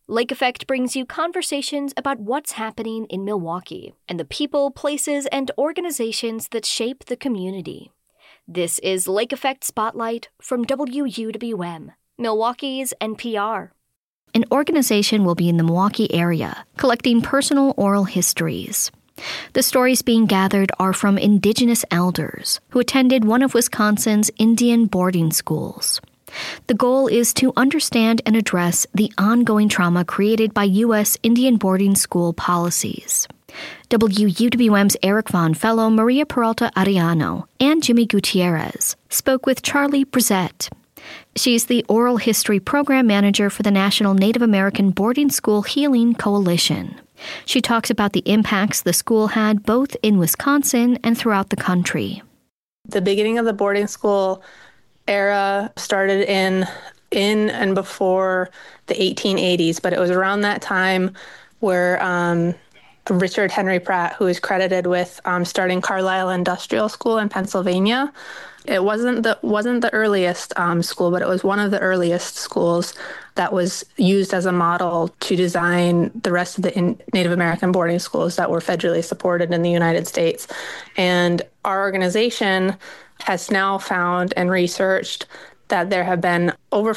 Lake Effect brings you conversations about what's happening in Milwaukee and the people, places, and organizations that shape the community. This is Lake Effect Spotlight from WUWM, Milwaukee's NPR. An organization will be in the Milwaukee area, collecting personal oral histories. The stories being gathered are from Indigenous elders who attended one of Wisconsin's Indian boarding schools. The goal is to understand and address the ongoing trauma created by U.S. Indian boarding school policies. WUWM's Eric Vaughn Fellow Maria Peralta Arellano and Jimmy Gutierrez spoke with Charlie Brissett. She's the Oral History Program Manager for the National Native American Boarding School Healing Coalition. She talks about the impacts the school had both in Wisconsin and throughout the country. The beginning of the boarding school era started in and before the 1880s, but it was around that time where Richard Henry Pratt, who is credited with starting Carlisle Industrial School in Pennsylvania. It wasn't the earliest school, but it was one of the earliest schools that was used as a model to design the rest of the Native American boarding schools that were federally supported in the United States. And our organization has now found and researched that there have been over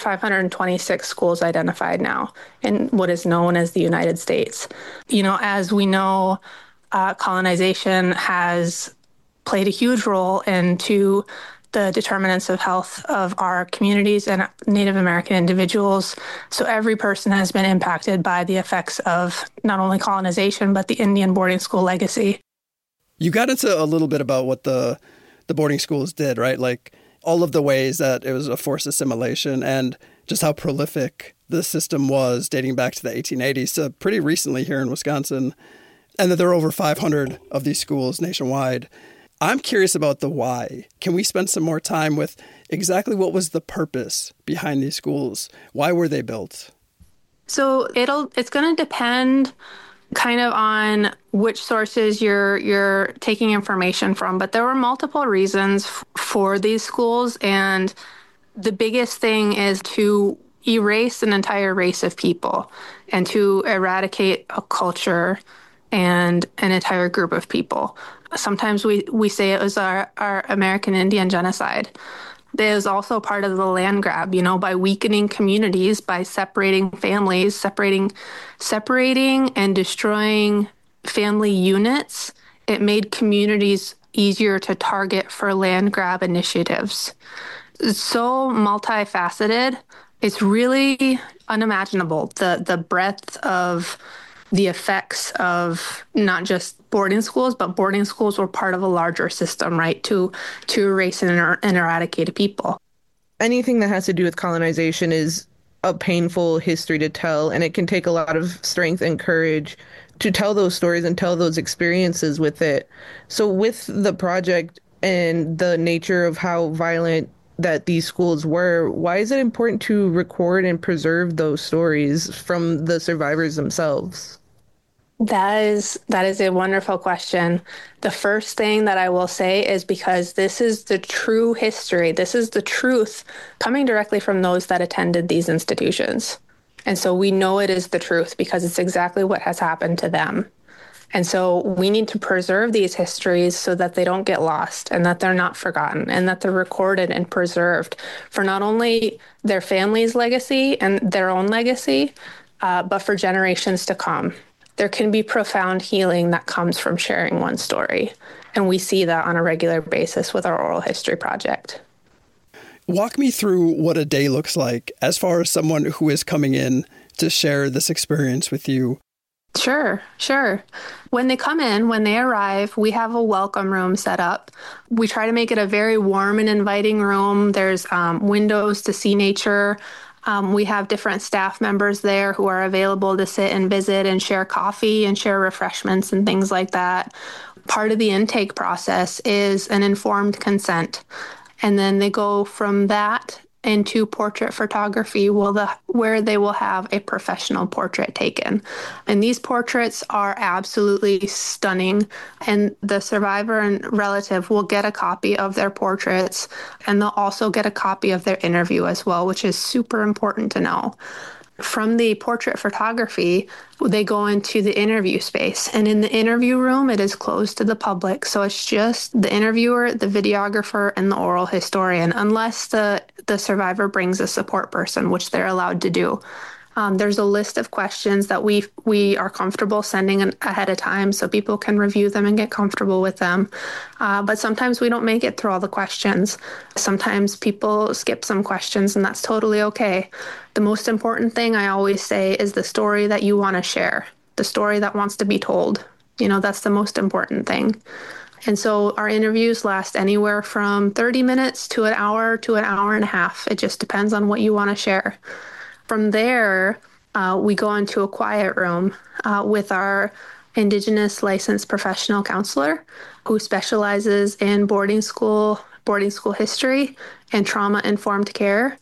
526 schools identified now in what is known as the United States. You know, as we know, colonization has played a huge role into the determinants of health of our communities and Native American individuals. So every person has been impacted by the effects of not only colonization, but the Indian boarding school legacy. You got into a little bit about what the boarding schools did, right? Like all of the ways that it was a forced assimilation and just how prolific the system was dating back to the 1880s to pretty recently here in Wisconsin, and that there are over 500 of these schools nationwide. I'm curious about the why. Can we spend some more time with exactly what was the purpose behind these schools? Why were they built? So it's going to depend kind of on which sources you're taking information from, but there were multiple reasons for these schools, and the biggest thing is to erase an entire race of people and to eradicate a culture and an entire group of people. Sometimes we say it was our American Indian genocide. It was also part of the land grab, you know, by weakening communities, by separating families, separating and destroying family units. It made communities easier to target for land grab initiatives. It's so multifaceted. It's really unimaginable, the breadth of the effects of not just boarding schools, but boarding schools were part of a larger system, right, to erase and eradicate people. Anything that has to do with colonization is a painful history to tell, and it can take a lot of strength and courage to tell those stories and tell those experiences with it. So with the project and the nature of how violent that these schools were, why is it important to record and preserve those stories from the survivors themselves? That is a wonderful question. The first thing that I will say is because this is the true history. This is the truth coming directly from those that attended these institutions. And so we know it is the truth because it's exactly what has happened to them. And so we need to preserve these histories so that they don't get lost and that they're not forgotten and that they're recorded and preserved for not only their family's legacy and their own legacy, but for generations to come. There can be profound healing that comes from sharing one story. And we see that on a regular basis with our oral history project. Walk me through what a day looks like as far as someone who is coming in to share this experience with you. Sure. When they come in, when they arrive, we have a welcome room set up. We try to make it a very warm and inviting room. There's windows to see nature. We have different staff members there who are available to sit and visit and share coffee and share refreshments and things like that. Part of the intake process is an informed consent. And then they go from that into portrait photography, where they will have a professional portrait taken. And these portraits are absolutely stunning. And the survivor and relative will get a copy of their portraits, and they'll also get a copy of their interview as well, which is super important to know. From the portrait photography, they go into the interview space. And in the interview room, it is closed to the public. So it's just the interviewer, the videographer, and the oral historian, unless the survivor brings a support person, which they're allowed to do. There's a list of questions that we are comfortable sending ahead of time so people can review them and get comfortable with them. But sometimes we don't make it through all the questions. Sometimes people skip some questions, and that's totally okay. The most important thing I always say is the story that you want to share, the story that wants to be told. That's the most important thing. And so our interviews last anywhere from 30 minutes to an hour and a half. It just depends on what you want to share. From there, we go into a quiet room with our Indigenous licensed professional counselor who specializes in boarding school history and trauma-informed care.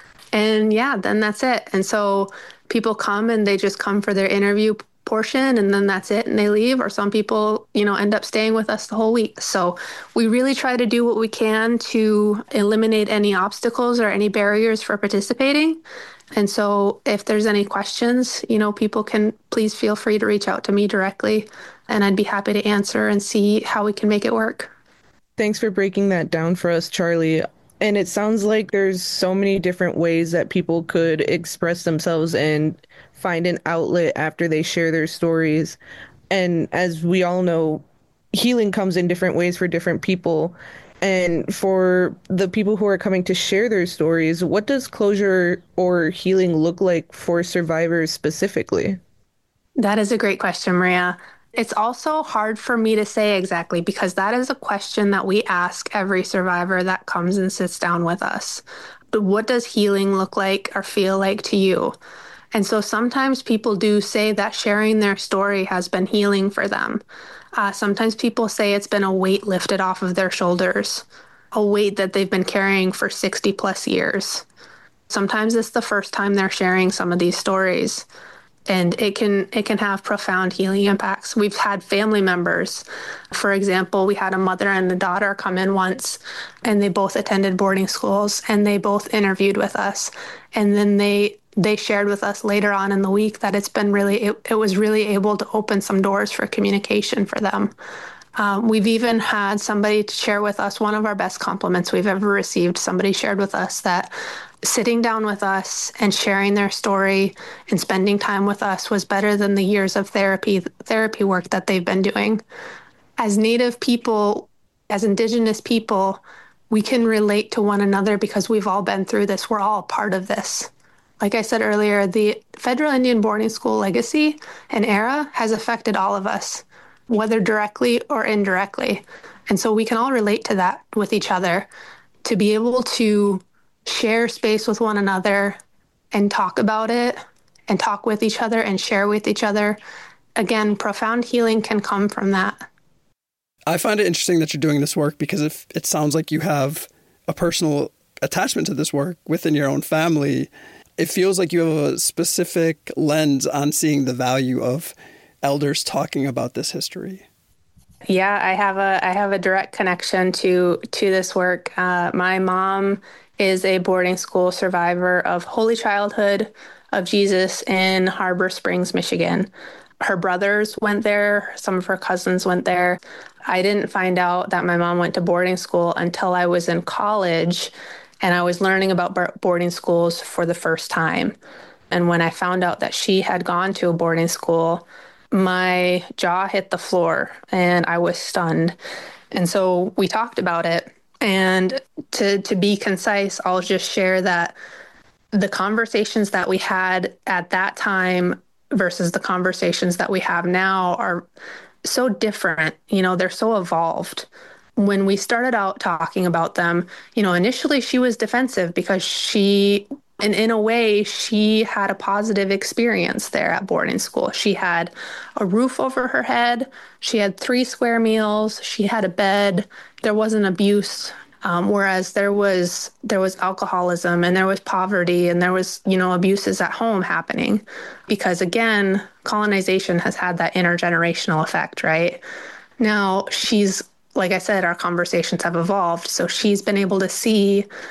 And yeah, then that's it. And so people come and they just come for their interview portion, and then that's it, and they leave. Or some people, end up staying with us the whole week. So we really try to do what we can to eliminate any obstacles or any barriers for participating. And so if there's any questions, people can please feel free to reach out to me directly, and I'd be happy to answer and see how we can make it work. Thanks for breaking that down for us, Charlie. And it sounds like there's so many different ways that people could express themselves and find an outlet after they share their stories. And as we all know, healing comes in different ways for different people. And for the people who are coming to share their stories, what does closure or healing look like for survivors specifically? That is a great question, Maria. It's also hard for me to say exactly because that is a question that we ask every survivor that comes and sits down with us. But what does healing look like or feel like to you? And so sometimes people do say that sharing their story has been healing for them. Sometimes people say it's been a weight lifted off of their shoulders, a weight that they've been carrying for 60 plus years. Sometimes it's the first time they're sharing some of these stories, and it can have profound healing impacts. We've had family members. For example, we had a mother and a daughter come in once, and they both attended boarding schools, and they both interviewed with us. And then they shared with us later on in the week that it was really able to open some doors for communication for them. We've even had somebody share with us one of our best compliments we've ever received. Somebody shared with us that sitting down with us and sharing their story and spending time with us was better than the years of therapy work that they've been doing. As Native people, as Indigenous people, we can relate to one another because we've all been through this. We're all a part of this. Like I said earlier, the Federal Indian Boarding School legacy and era has affected all of us, whether directly or indirectly. And so we can all relate to that with each other. To be able to share space with one another and talk about it and talk with each other and share with each other, again, profound healing can come from that. I find it interesting that you're doing this work because it sounds like you have a personal attachment to this work within your own family. It feels like you have a specific lens on seeing the value of elders talking about this history. Yeah, I have a direct connection to this work. My mom is a boarding school survivor of Holy Childhood of Jesus in Harbor Springs, Michigan. Her brothers went there. Some of her cousins went there. I didn't find out that my mom went to boarding school until I was in college, and I was learning about boarding schools for the first time. And when I found out that she had gone to a boarding school, my jaw hit the floor and I was stunned. And so we talked about it. And to be concise, I'll just share that the conversations that we had at that time versus the conversations that we have now are so different. They're so evolved. When we started out talking about them, initially she was defensive because in a way, she had a positive experience there at boarding school. She had a roof over her head. She had 3 square meals. She had a bed. There wasn't abuse. Whereas there was alcoholism and there was poverty and there was, abuses at home happening because, again, colonization has had that intergenerational effect, right? Now like I said, our conversations have evolved. So she's been able to see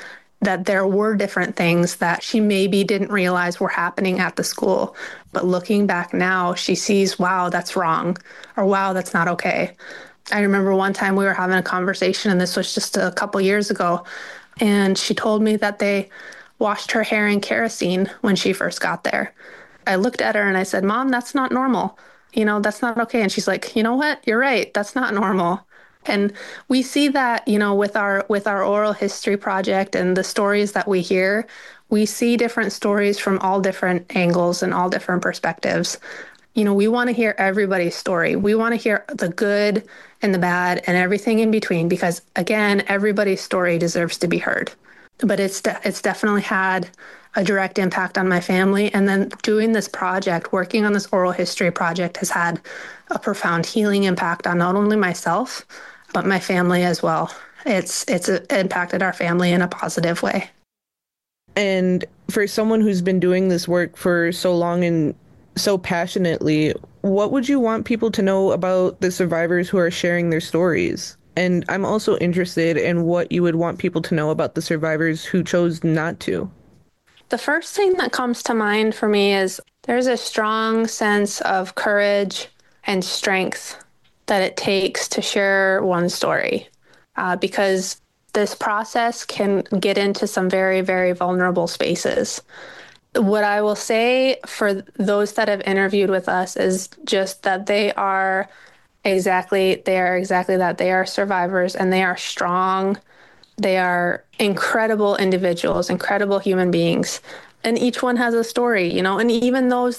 that there were different things that she maybe didn't realize were happening at the school. But looking back now, she sees, wow, that's wrong, or wow, that's not okay. I remember one time we were having a conversation, and this was just a couple years ago, and she told me that they washed her hair in kerosene when she first got there. I looked at her and I said, Mom, that's not normal. That's not okay. And she's like, you know what? You're right. That's not normal. And we see that, with our oral history project and the stories that we hear, we see different stories from all different angles and all different perspectives. We want to hear everybody's story. We want to hear the good and the bad and everything in between, because again, everybody's story deserves to be heard. But it's definitely had a direct impact on my family. And then doing this project, working on this oral history project, has had a profound healing impact on not only myself, but my family as well. It's impacted our family in a positive way. And for someone who's been doing this work for so long and so passionately, what would you want people to know about the survivors who are sharing their stories? And I'm also interested in what you would want people to know about the survivors who chose not to. The first thing that comes to mind for me is there's a strong sense of courage and strength that it takes to share one story, because this process can get into some very, very vulnerable spaces. What I will say for those that have interviewed with us is just that they are exactly that. They are survivors, and they are strong. They are incredible individuals, incredible human beings. And each one has a story, and even those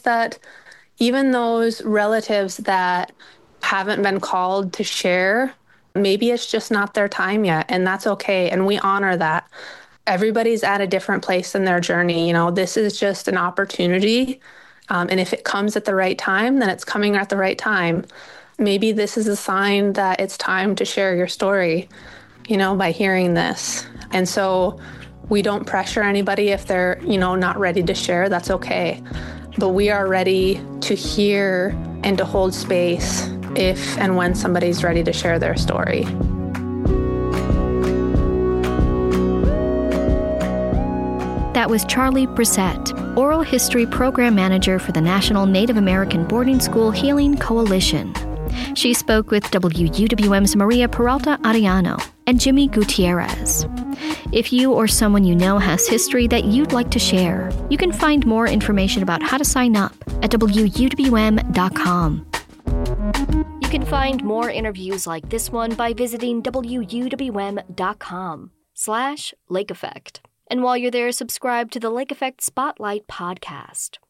relatives that haven't been called to share, maybe it's just not their time yet, and that's okay. And we honor that. Everybody's at a different place in their journey. This is just an opportunity. And if it comes at the right time, then it's coming at the right time. Maybe this is a sign that it's time to share your story, by hearing this. And so we don't pressure anybody if they're, not ready to share. That's okay. But we are ready to hear and to hold space if and when somebody's ready to share their story. That was Charlie Brissett, Oral History Program Manager for the National Native American Boarding School Healing Coalition. She spoke with WUWM's Maria Peralta Arellano and Jimmy Gutierrez. If you or someone you know has history that you'd like to share, you can find more information about how to sign up at WUWM.com. You can find more interviews like this one by visiting WUWM.com/Lake Effect. And while you're there, subscribe to the Lake Effect Spotlight podcast.